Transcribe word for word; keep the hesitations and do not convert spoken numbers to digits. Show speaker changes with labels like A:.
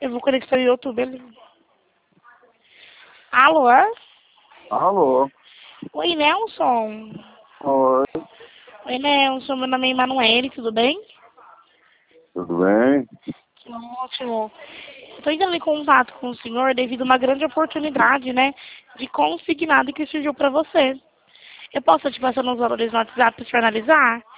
A: Eu vou conectar o YouTube ali. Alô? É?
B: Alô?
A: Oi, Nelson.
B: Oi,
A: Oi, Nelson. Meu nome é Emanuele, tudo bem?
B: tudo bem?
A: Ótimo. Estou entrando em contato com o senhor devido a uma grande oportunidade, né, de consignado que surgiu para você. Eu posso te passar nos valores no WhatsApp para analisar?